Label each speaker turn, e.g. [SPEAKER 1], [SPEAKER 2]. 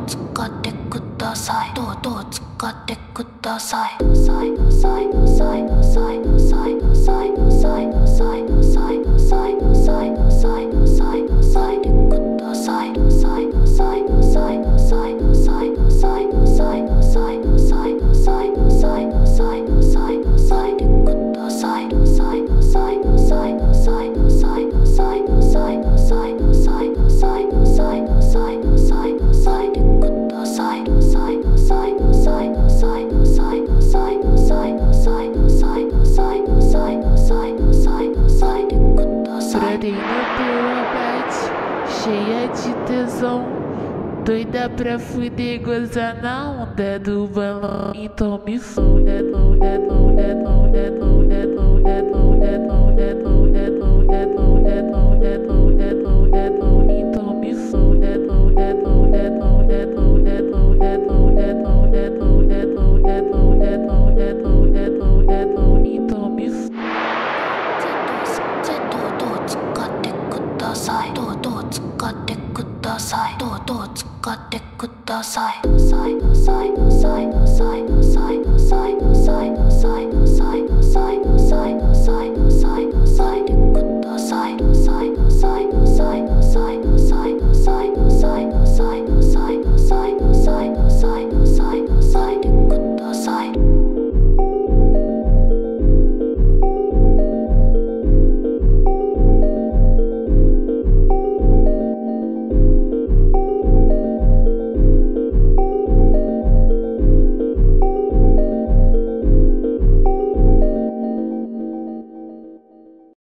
[SPEAKER 1] 使ってください。どう使ってください。
[SPEAKER 2] Brotei no teu abate, cheia de tesão, doida pra fuder, gozar na onda do balão. Então me foda, então me foda.
[SPEAKER 1] どう使ってください。